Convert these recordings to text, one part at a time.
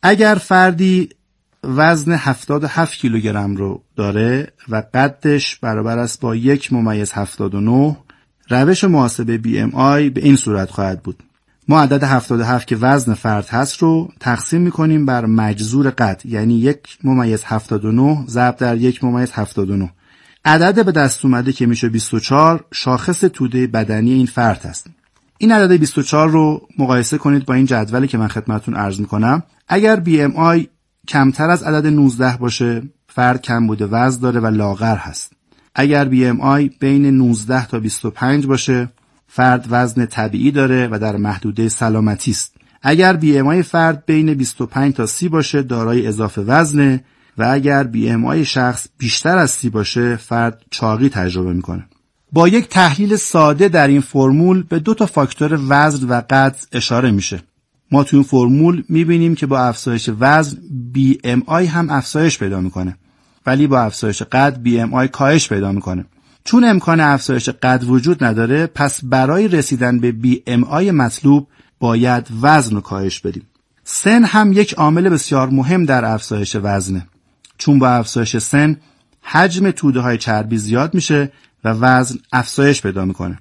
اگر فردی وزن 77 کیلوگرم رو داره و قدش برابر است با 1.79، روش محاسبه BMI به این صورت خواهد بود: ما عدد 77 که وزن فرد هست رو تقسیم میکنیم بر مجذور قد، یعنی 1.79 ضرب در 1.79. عدد به دست اومده که میشه 24 شاخص توده بدنی این فرد هست. این عدد 24 رو مقایسه کنید با این جدولی که من خدمتتون عرض میکنم. اگر BMI کمتر از عدد 19 باشه، فرد کمبود وزن داره و لاغر هست. اگر BMI بین 19 تا 25 باشه، فرد وزن طبیعی داره و در محدوده سلامتی است. اگر BMI فرد بین 25 تا 30 باشه، دارای اضافه وزنه و اگر BMI شخص بیشتر از 30 باشه، فرد چاقی تجربه میکنه. با یک تحلیل ساده در این فرمول به 2 فاکتور وزن و قد اشاره میشه. ما تو این فرمول میبینیم که با افزایش وزن BMI هم افزایش پیدا میکنه، ولی با افزایش قد BMI کاهش پیدا میکنه. چون امکان افزایش قد وجود نداره، پس برای رسیدن به BMI مطلوب باید وزن رو کاهش بدیم. سن هم یک عامل بسیار مهم در افزایش وزنه، چون با افزایش سن حجم توده های چربی زیاد میشه و وزن افزایش پیدا میکنه.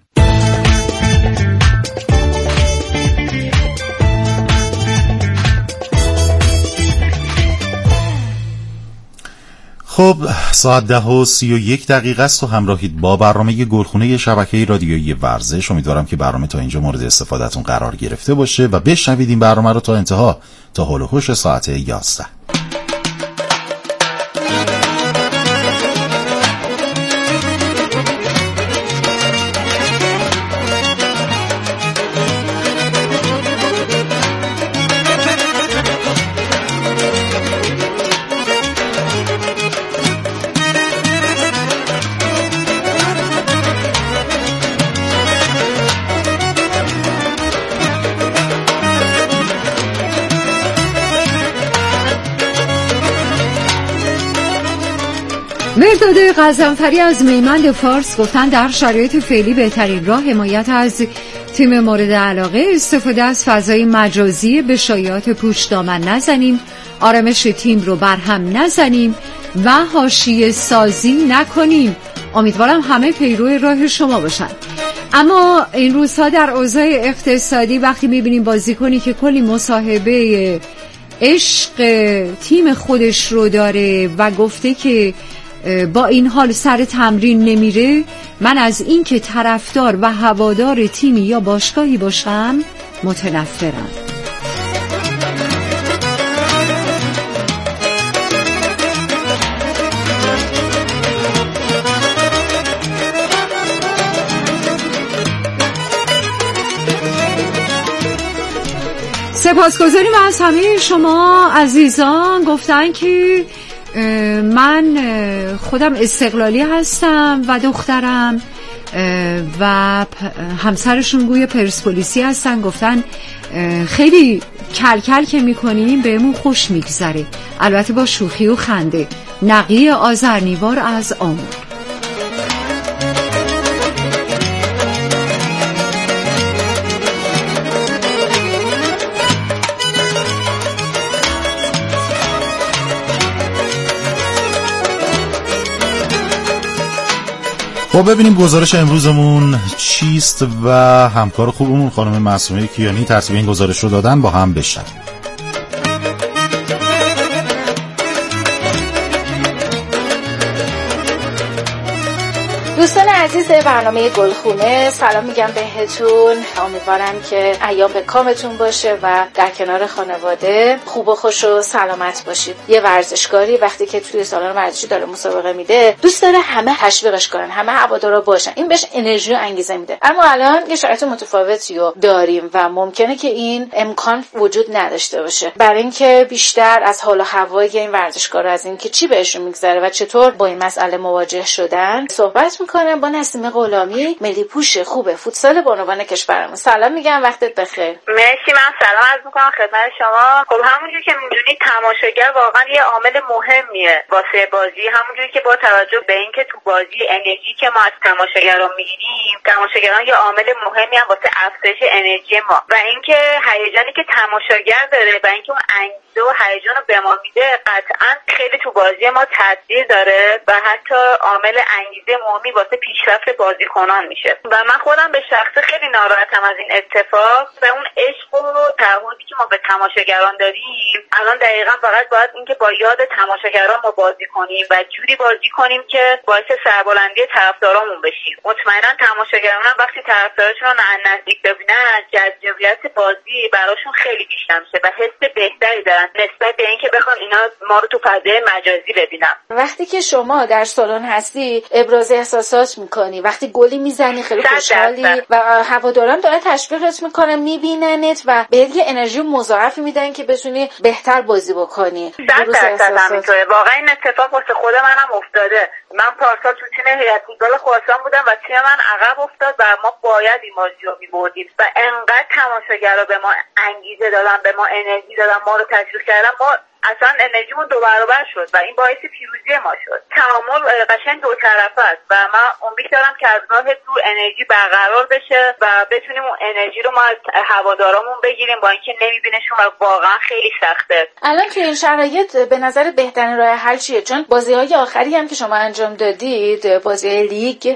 خب ساعت 10:31 است و همراهید با برنامه گلخونه شبکه رادیویی ورزش. امیدوارم که برنامه تا اینجا مورد استفادهتون قرار گرفته باشه و بشنوید این برنامه رو تا انتها، تا حول و حوش ساعت 11. مرداد غضنفری از میمند فارس گفتن در شرایط فعلی بهترین راه حمایت از تیم مورد علاقه استفاده از فضای مجازی، به شایعات پوچ دامن نزنیم، آرامش تیم رو برهم نزنیم و حاشیه سازی نکنیم. امیدوارم همه پیرو راه شما باشن. اما این روزها در اوضاع اقتصادی وقتی میبینیم بازیکنی که کلی مصاحبه عشق تیم خودش رو داره و گفته که با این حال سر تمرین نمیره، من از این که طرفدار و هوادار تیمی یا باشگاهی باشم متنفرم. سپاسگزاریم از همه شما عزیزان. گفتن که من خودم استقلالی هستم و دخترم و همسرشون گویا پرسپولیسی هستن. گفتن خیلی کلکل که میکنیم بهمون خوش میگذره، البته با شوخی و خنده. نقی آذرنیوار از آمور. خب ببینیم گزارش امروزمون چیست و همکار خوبمون خانم معصومه کیانی ترتیب این گزارش رو دادن، با هم بشنویم. دوستان عزیز برنامه گلخونه، سلام میگم بهتون. امیدوارم که ایام به کامتون باشه و در کنار خانواده خوب و خوش و سلامت باشید. یه ورزشکاری وقتی که توی سالن ورزشی داره مسابقه میده، دوست داره همه تشویقش کنن، همه هوادارا باشن، این بهش انرژی و انگیزه میده. اما الان یه شرایط متفاوتی رو داریم و ممکنه که این امکان وجود نداشته باشه. برای اینکه بیشتر از حال و هوای این ورزشکارا، از اینکه چی بهشون میگذره و چطور با این مسئله مواجه شدن صحبت میکنم با نسیم غلامی، ملی پوش خوب فوتسال بانوان کشورمون. سلام میگم، وقتت بخیر. مرسی. من سلام عرض میکنم خدمت شما. خب همونجوری که میدونید ببینید تماشاگر واقعا یه عامل مهمیه واسه بازی، همونجوری که با توجه به اینکه تو بازی انرژی که ما از تماشاگران میگیریم، تماشاگران یه عامل مهمی هم واسه افزایش انرژی ما و اینکه هیجانی که تماشاگر داره و اینکه اون انگیزه و هیجان رو به ما میده قطعا خیلی تو بازی ما تاثیر داره و حتی عامل انگیزه مهمی واسه پیشرفت بازیکنان میشه. و من خودم به شخصه خیلی ناراحتم از این اتفاق و اون عشق و تعهدی که ما به تماشاگران داریم الان دقیقاً فقط باید اینکه با یاد تماشاگران ما بازی کنیم و جوری بازی کنیم که باعث سربلندی طرفدارامون بشیم. مطمئنا تماشاگران هم وقتی طرفداراشون رو نزدیک ببینن جذابیت بازی براشون خیلی بیشتر میشه و حس بهتری دارن نسبت به اینکه بخوان اینا ما رو تو فضای مجازی ببینن. وقتی که شما در سالن هستی ابراز احساسات میکنی، وقتی گلی میزنی خیلی خوشحالی و هواداران دارن تشویقت میکنن، میبیننت و بهت یه انرژی مضاعفی میدن که بتونی بهتر بازی بکنی. 100% همینطوره. واقعا این اتفاق واسه خود منم افتاده. من پارسال تو تیم هیئت فوتبال خراسان بودم و تیم من عقب افتاد و ما باید این بازی رو می‌بردیم و انقدر تماشاگرها به ما انگیزه دادن، به ما انرژی دادن، ما رو تشویق کردن، ما اصلا انرژیمون 2 برابر شد و این باعث پیروزی ما شد. تعامل قشنگ 2 طرفه است و من امید دارم که از راه تو انرژی برقرار بشه و بتونیم اون انرژی رو ما از هوادارامون بگیریم با اینکه نمیبینشون و واقعا خیلی سخته. الان تو این شرایط به نظر بهترین راه حل چیه؟ چون بازی‌های آخری هم که شما انجام دادید بازی‌های لیگ که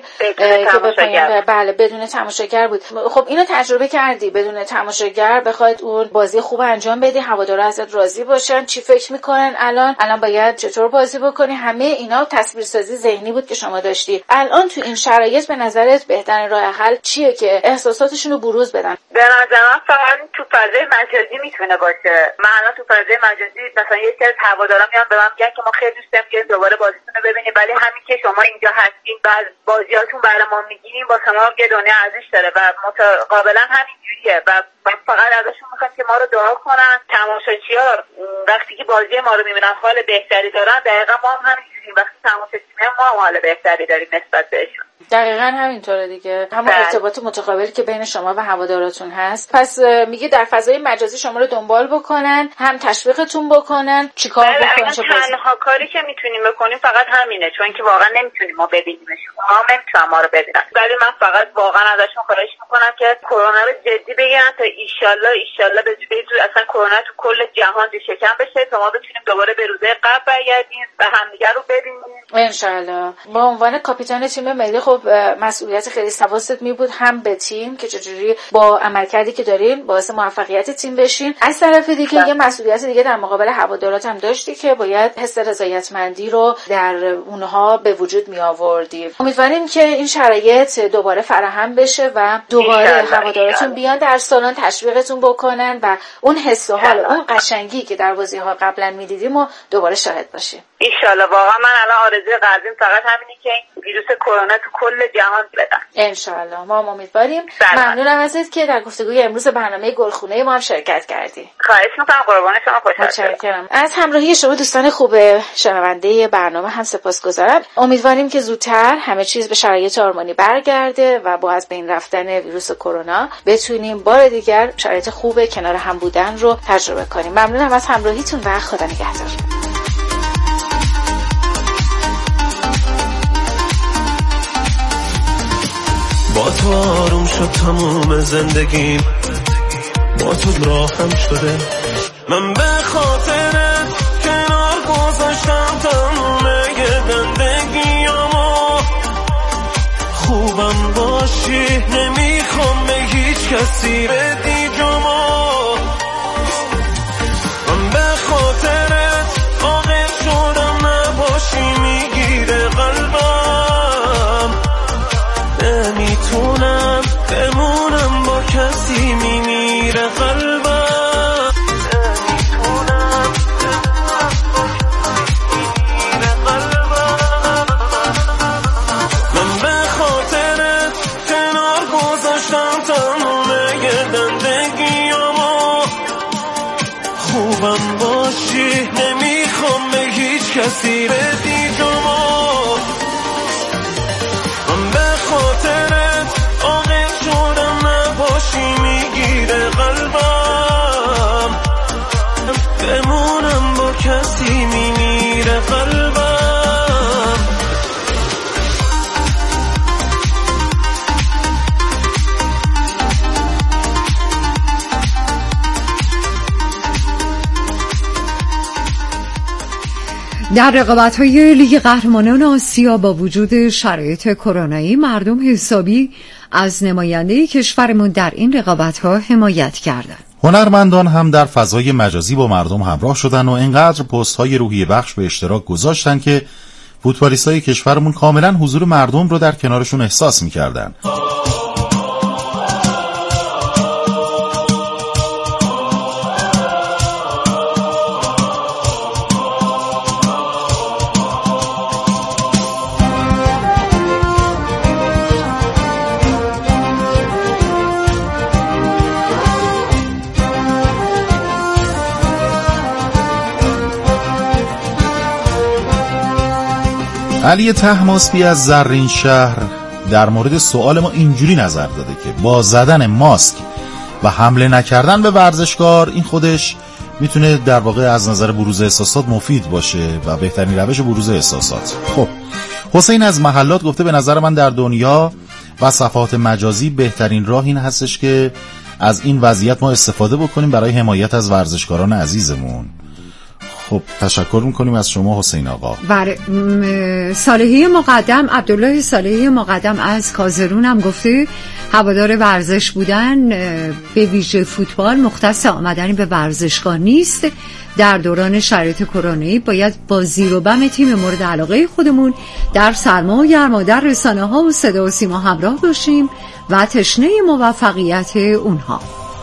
بله بدون تماشاگر بود. خب اینو تجربه کردی بدون تماشاگر بخواید اون بازی خوب انجام بدی، هوادارا ازت راضی باشن، چی فکر میکنن الان باید چطور بازی بکنی؟ همه اینا تصویرسازی ذهنی بود که شما داشتی. الان تو این شرایط به نظرت بهترین راه حل چیه که احساساتشون رو بروز بدن؟ به نظر من فقط تو فضای مجازی میتونه باشه. من الان تو فضای مجازی مثلا یه سری هوادارا میان به من میگن که ما خیلی دوست داریم که دوباره بازیتون رو ببینیم، ولی همین که شما اینجا هستین و از بازیاتون برای ما میگیریم واسه ما یه دنیا ارزش داره و متقابلا همین جوریه و فقط ازشون میخوام که ما رو دعا کنن. تماشاگرها وقتی که بازی ما رو میبینن حال بهتری دارن، دقیقاً ما هم همینجوریم. وقتی تماشاگرها ما حال بهتری داریم نسبت بهشون. دقیقاً همینطوره دیگه، همون ارتباط متقابلی که بین شما و هواداراتون هست. پس میگه در فضای مجازی شما رو دنبال بکنن، هم تشویقتون بکنن، چیکار بکنن؟ تنها کاری که میتونیم بکنیم فقط همینه، چون که واقعا نمیتونیم ما ببینیمشون، ما نمیتونن ما رو ببینن. ولی من فقط واقعا ازشون خواهش میکنم که کرونا رو جدی بگیرن تا ایشالله به زودی اصلا کرونا تو کل جهان شکن بشه تا ما بتونیم دوباره به روزهای قبل برگردیم و همدیگه رو ببینیم ان شاءالله. با عنوان کاپیتان تیم ملی خب مسئولیت خیلی حواست می بود هم به تیم که چجوری با عملکردی که دارین باعث موفقیت تیم بشین، از طرف دیگه یه مسئولیت دیگه در مقابل هوادارات هم داشتی که باید حس رضایتمندی رو در اونها به وجود می آوردی. امیدواریم که این شرایط دوباره فراهم بشه و دوباره هواداراتون بیان در سالن تشویقتون بکنن و اون حس و حال اون قشنگی که در بازی‌ها قبلا می‌دیدیم و دوباره شاهد باشیم ان شاءالله. واقعا من الان آرزوی قلبیم فقط همینه که ویروس کرونا تو کل جهان بدن ان شاءالله. ما هم امیدواریم. ممنونم ازت که در گفتگوی امروز برنامه گلخونه ما هم شرکت کردی. خواهش می‌کنم. قربان شما. متشکرم. از همراهی شما دوستان خوب شنونده برنامه هم سپاسگزارم. امیدواریم که زودتر همه چیز به شرایط آرمانی برگرده و با از بین رفتن ویروس کرونا بتونیم بار دیگر شرایط خوب کنار هم بودن رو تجربه کنیم. ممنونم از همراهیتون و خدا نگهدار. با تو آروم شد تموم زندگیم، با تو راهم شده، من به خاطر کنار گذاشتم تموم زندگیامو. خوبم باشی نمیخوام به هیچ کسی بدی جامو، من به خاطرت عاقل شدم نباشی میگیره قلبم، نمیتونم بمونم با کسی میمیره قلبم، نمیتونم بمونم من به خاطرت کنار گذاشتم تموم زندگیامو. خوبم باشی نمیخوام به هیچ کسی بدی جامو، من به خاطرت عاقل شدم نباشی میگیره قلبم، بمونم کسی میمیره قلبم. در رقابت‌های لیگ قهرمانان آسیا با وجود شرایط کرونایی مردم حسابی از نماینده کشورمون در این رقابت‌ها حمایت کردند. هنرمندان هم در فضای مجازی با مردم همراه شدن و اینقدر پست‌های روحیه بخش به اشتراک گذاشتن که فوتبالیستای کشورمون کاملا حضور مردم رو در کنارشون احساس می‌کردن. علی طهماسبی از زرین شهر در مورد سوال ما اینجوری نظر داده که با زدن ماسک و حمله نکردن به ورزشکار این خودش میتونه در واقع از نظر بروز احساسات مفید باشه و بهترین روش بروز احساسات. خب حسین از محلات گفته به نظر من در دنیا و صفحات مجازی بهترین راه این هستش که از این وضعیت ما استفاده بکنیم برای حمایت از ورزشکاران عزیزمون. خب تشکر میکنیم از شما حسین آقا. صالحی مقدم، عبدالله صالحی مقدم از کازرون هم گفته هوادار ورزش بودن به ویژه فوتبال مختص آمدنی به ورزشگاه نیست. در دوران شرایط کرونایی باید با زیر و بم تیم مورد علاقه خودمون در سرما و گرما در رسانه ها و صدا و سیما همراه باشیم و تشنه موفقیت اونها.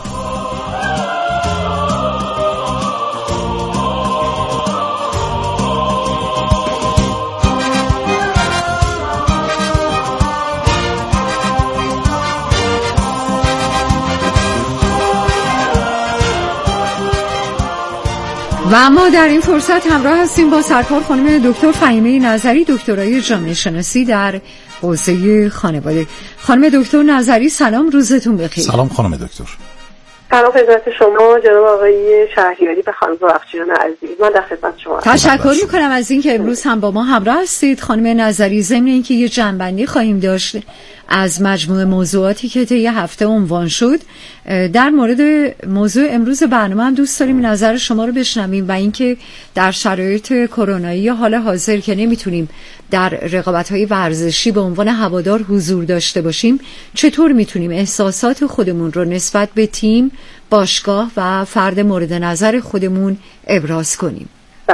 و ما در این فرصت همراه هستیم با سرکار خانم دکتر فهیمه نظری، دکترای جامعه شناسی در حوزه خانواده. خانم دکتر نظری سلام، روزتون بخیر. سلام خانم دکتر. سلام خدمت شما جناب آقای شهریاری و خانم بخشیان عزیز، من در خدمت شما. تشکر میکنم از اینکه امروز هم با ما همراه هستید خانم نظری. ضمن اینکه یه جنبندی خواهیم داشت از مجموعه موضوعاتی که طی هفته عنوان شد، در مورد موضوع امروز برنامه هم دوست داریم نظر شما رو بشنویم و اینکه در شرایط کرونایی حال حاضر که نمیتونیم در رقابت‌های ورزشی به عنوان هوادار حضور داشته باشیم، چطور میتونیم احساسات خودمون رو نسبت به تیم، باشگاه و فرد مورد نظر خودمون ابراز کنیم.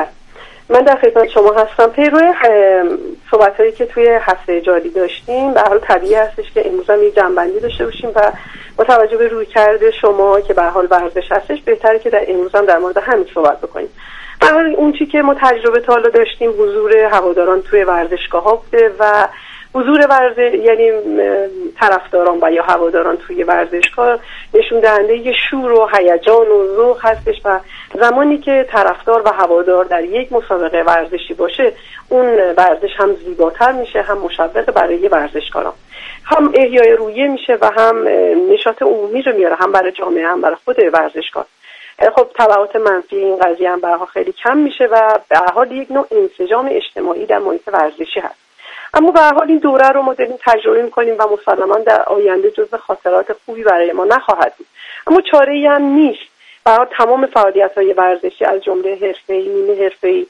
من در خدمت شما هستم. پیرو صحبت‌هایی که توی هفته جاری داشتیم به هر حال طبیعی هستش که امروز هم یه جنبندی داشته باشیم و با توجه به رویکرد شما که به هر حال ورزش هستش بهتره که در امروز هم در مورد همین صحبت بکنیم. به هر حال اون چی که ما تجربه تا حالا داشتیم حضور هواداران توی ورزشگاه‌ها بوده و حضور یعنی طرفداران و یا هواداران توی ورزشگاه نشون دهنده یه شور و هیجان و ذوق هستش و زمانی که طرفدار و هوادار در یک مسابقه ورزشی باشه اون ورزش هم زیباتر میشه، هم مشوق برای ورزشکاران، هم احیای روحیه میشه و هم نشاط عمومی رو میاره، هم برای جامعه هم برای خود ورزشکار. خب تبعات منفی این قضیه هم برای خیلی کم میشه و به هر حال یک نوع انسجام اجتماعی در محیط ورزشی هست. اما به هر حال این دوره رو ما داریم تجربه می‌کنیم و مسلماً در آینده جزو خاطرات خوبی برای ما نخواهد بود. اما چاره‌ای هم نیست. به هر حال تمام فعالیت‌های ورزشی از جمله حرفه‌ای، نیمه حرفه‌ای،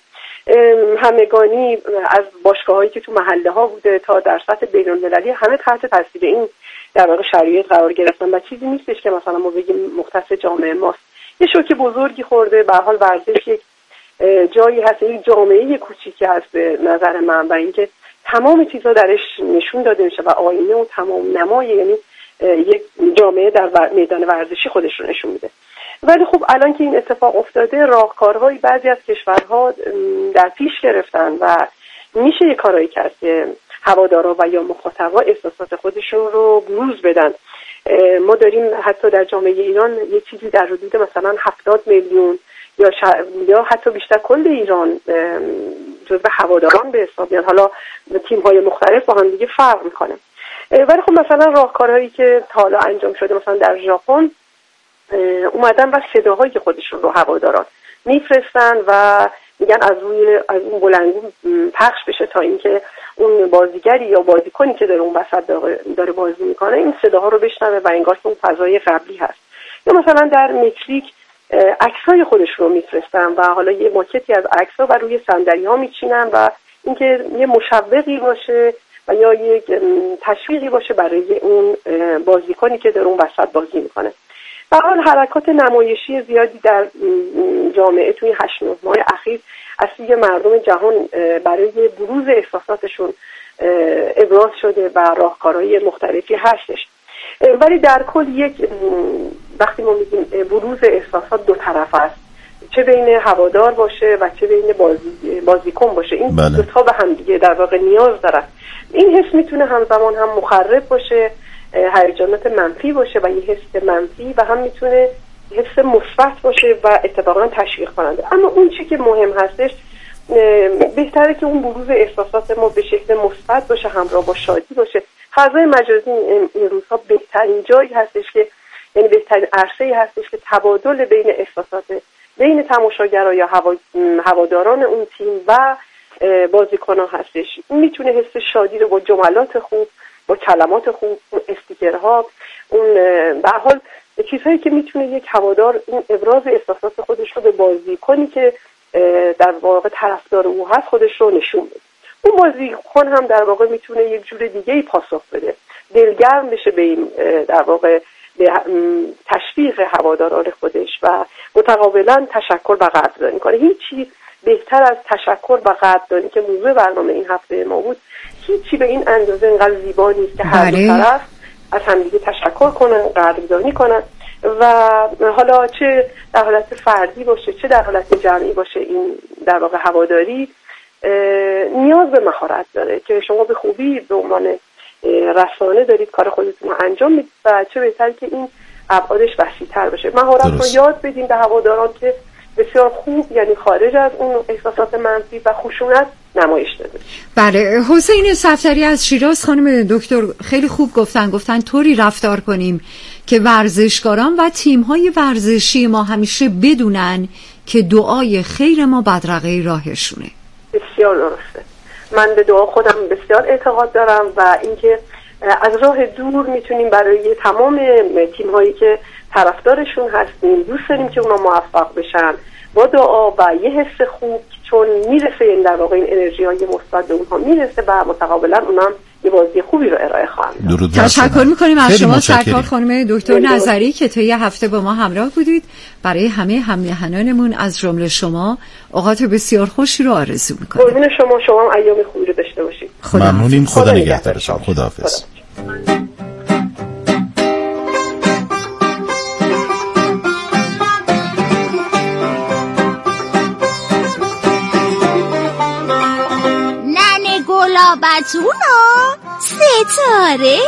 همگانی از باشگاه‌هایی که تو محله‌ها بوده تا در سطح بین‌المللی همه تحت تاثیر این در واقع شرایط قرار گرفتن و چیزی نیستش که مثلا ما بگیم مختص جامعه ماست. یه شوک بزرگی خورده. به هر حال ورزش یک جایی هست، یک جامعه کوچیکی هست به نظر من و اینکه تمام چیزها درش نشون داده میشه و آینه و تمام نمای یعنی یک جامعه در میدان ورزشی خودش رو نشون میده. ولی خب الان که این اتفاق افتاده راهکارهایی بعضی از کشورها در پیش گرفتن و میشه یه کارایی کرد که هوادارا و یا مخاطبا احساسات خودشون رو بروز بدن. ما داریم حتی در جامعه ایران یه چیزی در حدود مثلا 70 میلیون یا حتی بیشتر کل ایران جزو هواداران به حساب میاد. حالا تیم‌های مختلف با هم دیگه فرق میکنه. ولی خب مثلا راهکارهایی که تا حالا انجام شده مثلا در ژاپن اومدن و صداهای خودشون رو هواداران میفرستن و میگن از اون بلندگو پخش بشه تا اینکه اون بازیگری یا بازیکنی که داره اون وسط داره بازی میکنه این صداها رو بشنوه و انگار که اون فضای قبلی هست. یا مثلا در مکزیک عکسای خودش رو میفرستن و حالا یه ماکتی از عکس‌ها و روی صندلی‌ها میچینن و اینکه یه مشوقی باشه و یا یک تشویقی باشه برای اون بازیکنی که در اون وسط بازی میکنه. به هر حال حرکات نمایشی زیادی در جامعه توی 8-9 ماه اخیر از سوی مردم جهان برای بروز احساساتشون ابراز شده و راهکارهای مختلفی هستش. ولی در کل وقتی ما میگیم بروز احساسات دو طرف است، چه بین هوادار باشه و چه بین بازیکن باشه، این دو تا به هم دیگه در واقع نیاز دارن. این حس میتونه همزمان هم مخرب باشه، هیجانات منفی باشه و یه حس منفی و هم میتونه حس مثبت باشه و اتفاقا تشویق کننده. اما اون چی که مهم هستش بهتره که اون بروز احساسات ما به شکل مثبت باشه، همراه با شادی باشه. فضای مجازی این روزها بهترین جایی هستش که یعنی بهترین عرصه‌ای هستش که تبادل بین احساسات بین تماشاگرها یا هواداران اون تیم و بازیکن‌ها هستش. میتونه حس شادی رو با جملات خوب، با کلمات خوب، استیکرها، اون به هر حال چیزهایی که میتونه یک هوادار این ابراز احساسات خودش رو به بازیکنی که در واقع طرفدار او هست خودش رو نشون بده. اون بازیکن هم در واقع میتونه یک جور دیگه‌ای پاسخ بده، دلگرم بشه به این در واقع به تشویق هواداران خودش و متقابلا تشکر و قدردانی کنه. هیچی بهتر از تشکر و قدردانی که موضوع برنامه این هفته ما بود، هیچی به این اندازه اینقدر زیبا نیست که هر دو طرف از همدیگه تشکر کنن، قدردانی کنن و حالا چه در حالت فردی باشه چه در حالت جمعی باشه، این در واقع هواداری نیاز به مهارت داره که شما به خوبی به عنوان رسانه دارید کار خودتون رو انجام میدید و چه بهتر که این ابعادش وسیع‌تر بشه. مهارت رو یاد بدیم به هواداران که بسیار خوب یعنی خارج از اون احساسات منفی و خشونت نمایش داده. بله، حسین صفدری از شیراز، خانم دکتر خیلی خوب گفتن طوری رفتار کنیم که ورزشکاران و تیم‌های ورزشی ما همیشه بدونن که دعای خیر ما بدرقه راهشونه. بسیار درسته. من به دعا خودم بسیار اعتقاد دارم و اینکه از راه دور میتونیم برای تمام تیم‌هایی که طرفدارشون هستیم دوست داریم که اونا موفق بشن با دعا و یه حس خوب، چون میرسه این در واقع این انرژی‌های مثبت به اونها میرسه و متقابلا اونها هم یه بازی خوبی رو ارائه خواهند داد. تشکر می‌کنیم از شما سرکار خانم دکتر نظری که طی هفته با ما همراه بودید. برای همه همراهانمون از جمله شما اوقات بسیار خوشی رو آرزو می‌کنم. قربون شما هم ایام خوبی رو داشته باشید. ممنونیم. خدا نگهدارتون. خداحافظ. گلابتونا ستاره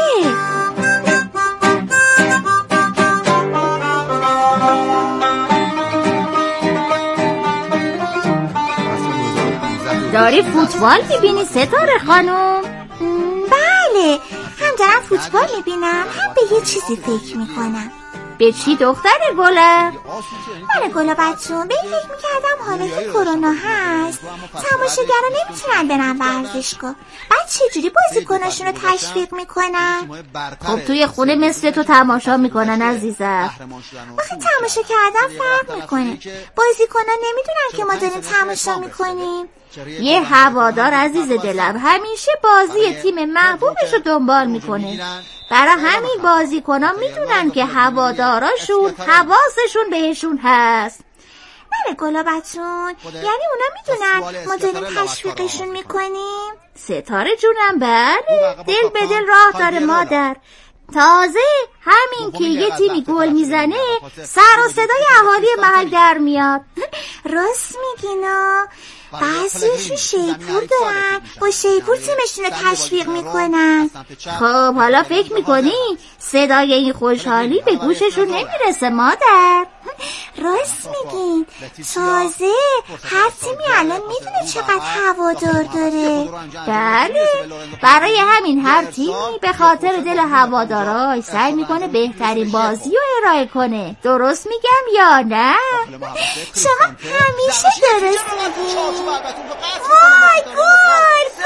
داری فوتبال میبینی ستاره خانم؟ بله، هم دارم فوتبال میبینم هم به یه چیزی فکر میکنم. به چی دختر گلم؟ من گلابتون به این فکر میکردم حالا که کرونا هست تماشاگرها نمیتونن برن ورزشگاه، بعد چجوری بازیکناشون رو تشویق میکنن؟ خب توی خونه مثل تو تماشا میکنن عزیزم. آخه تماشا کردن فرق میکنه، بازیکنان نمیدونن که ما داریم تماشا میکنیم. یه هوادار عزیز دلم همیشه بازی تیم محبوبش رو دنبال میکنه، برای همین بازیکنان میدونن که هواداراشون حواسشون بهشون هست. بله گلابتون، یعنی اونا میدونن ما داریم تشویقشون میکنیم؟ ستاره جونم بله، دل به دل راه داره مادر. تازه همین که یه تیمی گل میزنه سر و صدای اهالی محل در میاد. راست میگینا، بعضیشون شیپور دارن، با شیپور تیمشون رو تشویق میکنن. خب حالا فکر میکنی صدای این خوشحالی به گوششون نمیرسه مادر؟ راست میگین، تازه هر تیمی الان میدونه چقدر هوادار داره. بله، برای همین هر تیمی به خاطر دل هواداراش سعی میکنه بهترین بازی رو ارائه کنه. درست میگم یا نه؟ شما همیشه درست میگین. وای گل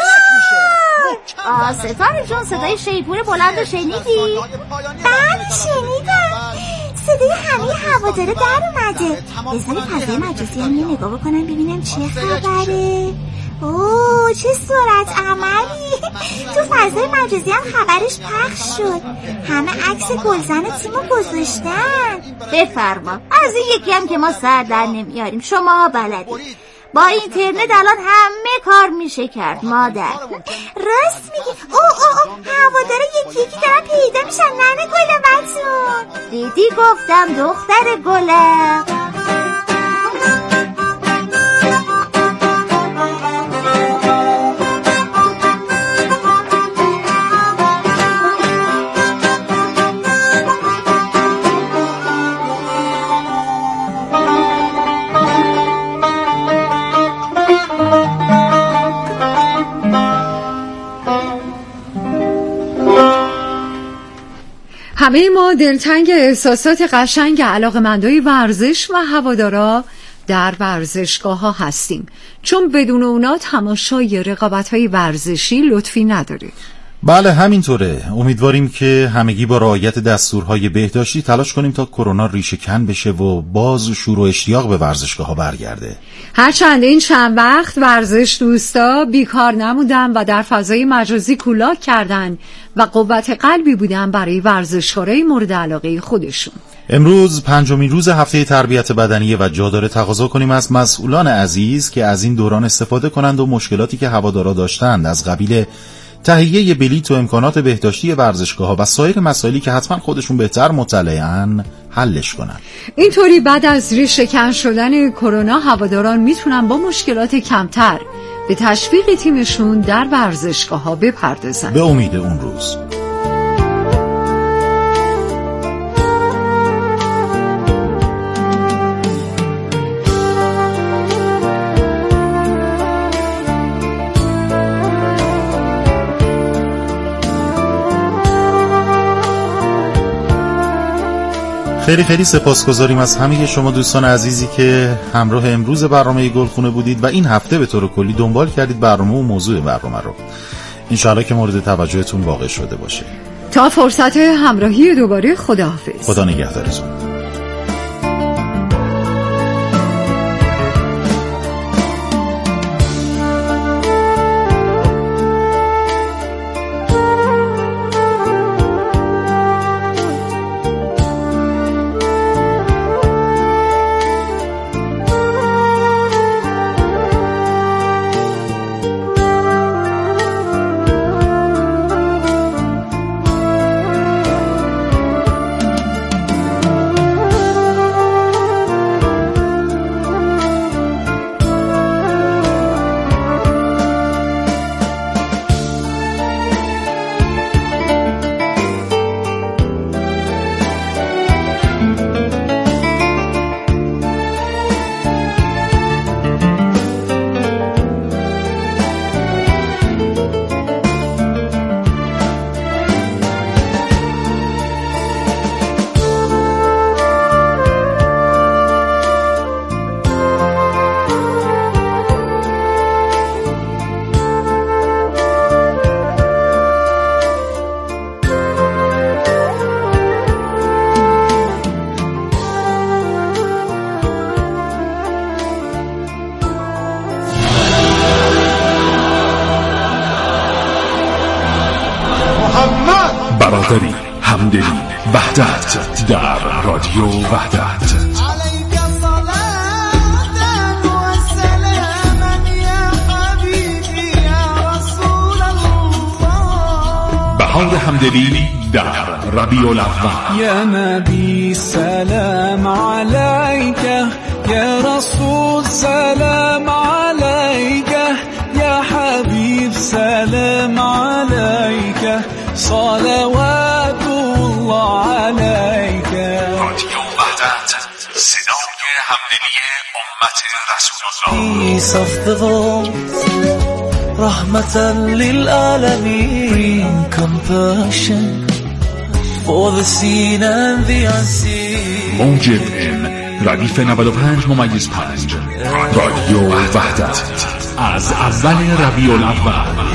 ستاره جون صدای شیپور بلند رو شنیدی؟ بله شنیدم. صدای همه هواداره در اومده. بذاری فضای مجازی هم یه نگاه بکنم ببینم چه خبره. اوه چه سرعت عملی. تو فضای مجازی هم خبرش پخش شد. همه عکس گلزن تیمو گذاشتن. بفرما. از این یکی هم که ما سر در نمیاریم، شما بلدید. با اینترنت الان همه کار میشه کرد مادر. راست میگی. اوه هواداره یکی یکی دارن پیدا میشن. ننه گل بطون. دیدی گفتم دختر گلم. همه ما دلتنگ احساسات قشنگ علاقه‌مندای ورزش و هوادارا در ورزشگاه ها هستیم، چون بدون اونا تماشای رقابت‌های ورزشی لطفی نداره. بله همینطوره. امیدواریم که همگی با رعایت دستورهای بهداشتی تلاش کنیم تا کرونا ریشه کن بشه و باز شور و اشتیاق به ورزشگاه ها برگرده. هرچند این چند وقت ورزش دوستا بیکار نمودن و در فضای مجازی کولاک کردن و قوت قلبی بودن برای ورزشکارای مورد علاقه خودشون. امروز 5مین روز هفته تربیت بدنی و جا داره تقاضا کنیم از مسئولان عزیز که از این دوران استفاده کنند و مشکلاتی که هوادارا داشتند از قبیل تهیه بلیط و امکانات بهداشتی ورزشگاه‌ها و سایر مسائلی که حتما خودشون بهتر مطلعن حلش کنن. اینطوری بعد از ریشه کن شدن کرونا هواداران میتونن با مشکلات کمتر به تشویق تیمشون در ورزشگاه‌ها بپردازن. به امید اون روز. خیلی خیلی سپاسگزاریم از همه شما دوستان عزیزی که همراه امروز برنامه گلخونه بودید و این هفته به طور کلی دنبال کردید برنامه و موضوع برنامه رو. انشاءالله که مورد توجهتون واقع شده باشه. تا فرصت همراهی دوباره، خداحافظ. خدا نگهدارتون. برادری، همدلی، وحدت در رادیو وحدت. بهار همدلی در ربیع الاول. یا نبی سلام علیک، یا رسول سلام علیک، یا حبیب سلام علیک، صلوات الله علیک. رادیو وحدت، صدای همدلی امت رسول الله. Peace of the world, رحمة للعالمين, compassion for the seen and the unseen. موج FM ردیف 95.5 رادیو وحدت از اول ربیع الاول.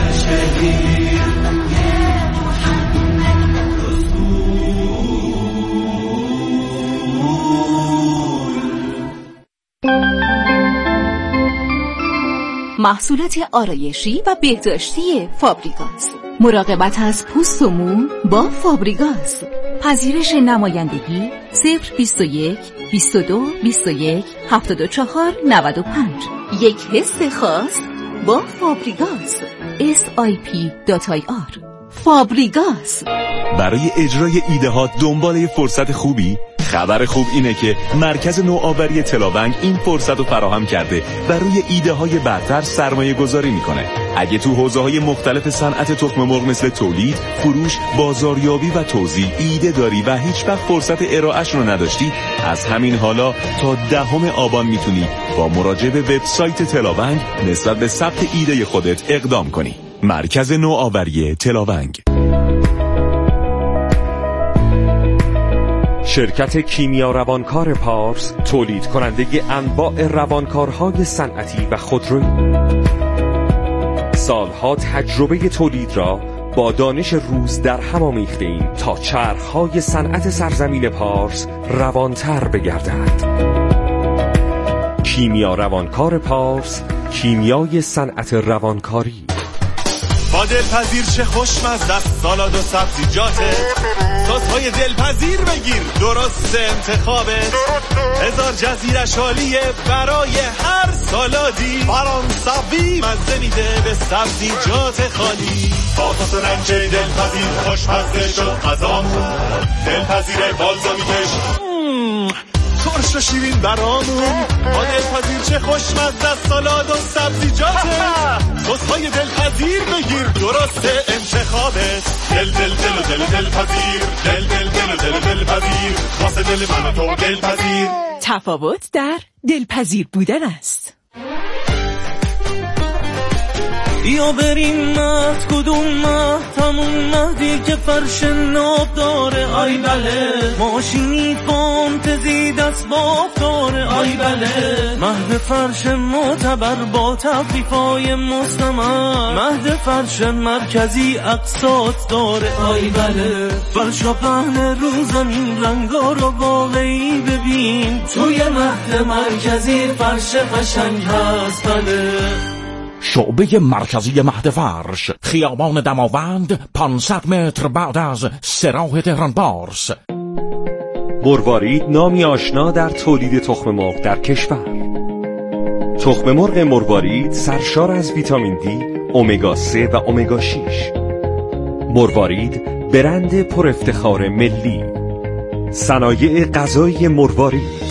محصولات آرایشی و بهداشتی فابریگاس. مراقبت از پوست و مو با فابریگاس. پذیرش نمایندگی 021 22 21 74 95. یک حس خاص با فابریگاس. sip.ir. فابریگاس. برای اجرای ایده ها دنبال یه فرصت خوبی؟ خبر خوب اینه که مرکز نوآوری تلاونگ این فرصت رو فراهم کرده و روی ایده های برتر سرمایه گذاری میکنه. اگه تو حوزه های مختلف صنعت تخم مرغ مثل تولید، فروش، بازاریابی و توزیع ایده داری و هیچ وقت فرصت ارائهش رو نداشتی، از همین حالا تا 10 آبان میتونی با مراجعه به وبسایت تلاونگ نسبت به ثبت ایده خودت اقدام کنی. مرکز نوآوری تلاونگ. شرکت کیمیا روانکار پارس تولید کننده انواع روانکارهای صنعتی و خودرویی. سالها تجربه تولید را با دانش روز در هم آمیخته ایم تا چرخهای صنعت سرزمین پارس روانتر بگردد. کیمیا روانکار پارس، کیمیای صنعت روانکاری. با دلپذیر چه خوشمزه است سالاد و سبزیجاته، سس‌های دلپذیر بگیر درست انتخابت، هزار جزیره شالیه برای هر سالادی، فرانسوی مزه میده به سبزیجات خالی. با سس رنج دلپذیر خوشمزه شد غذامون، دلپذیر بالزامیکش ترش و شیرین برامون. با دلپذیر چه خوشمزه است سالاد و سبزیجاته، سس‌های دلپذیر بگیر درست انتخابت، دل دل دل و دل دلپذیر، دل دل دل و دل دلپذیر، واسه دل من و تو دلپذیر. تفاوت در دلپذیر بودن است. یا بریم مهد کدوم مهد، همون مهدی که فرش ناب داره، آی بله ماشینی فانتزی دست باب داره، آی بله مهد فرش معتبر با تخفیفای مستمر، مهد فرش مرکزی اقساط داره، آی بله فرشا پهن رو زمین رنگا رو واقعی ببین، توی مهد مرکزی فرش قشنگ هست. بله شعبه مرکزی مهد فرش، خیابان دماوند، 500 متر بعد از سراح تهران بارس. مروارید نامی آشنا در تولید تخم مرغ در کشور. تخم مرغ مروارید سرشار از ویتامین دی، امگا 3 و امگا 6. مروارید برند پر افتخار ملی. صنایع غذایی مروارید.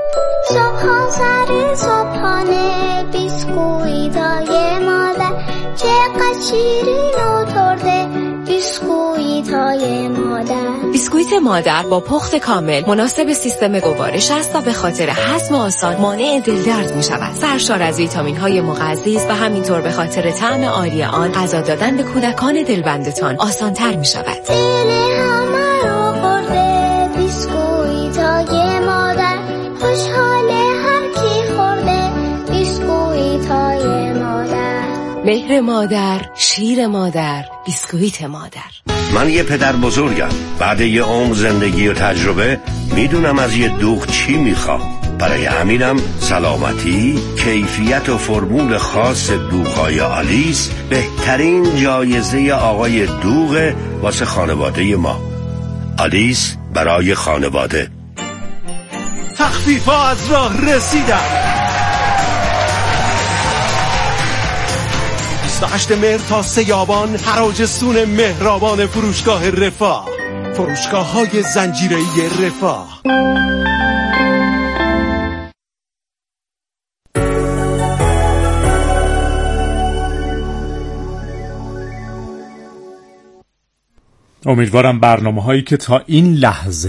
صبحانه بیسکویتای مادر چقدر شیرین و ترده، بیسکویتای مادر. بیسکویت مادر با پخت کامل مناسب سیستم گوارش است و به خاطر هضم آسان مانع دلدرد می شود. سرشار از ویتامین های مغذی است و همینطور به خاطر طعم عالی آن غذا دادن به کودکان دلبندتان آسان تر می شود. دل همه رو خورده بیسکویتای مادر، خوشحاله هر کی خورده بیسکویتای مادر. مهر مادر، شیر مادر، بیسکویت مادر. من یه پدر بزرگم، بعد یه عمر زندگی و تجربه میدونم از یه دوغ چی میخوام. برای همینم سلامتی، کیفیت و فرمول خاص دوغ‌های آلیس بهترین جایزه آقای دوغ واسه خانواده ما. آلیس برای خانواده. تخفیف‌ها از راه رسیدن. 28 مهر تا 3 آبان حراج مهرابان فروشگاه رفاه، فروشگاه‌های زنجیره‌ای رفاه. امیدوارم برنامه‌هایی که تا این لحظه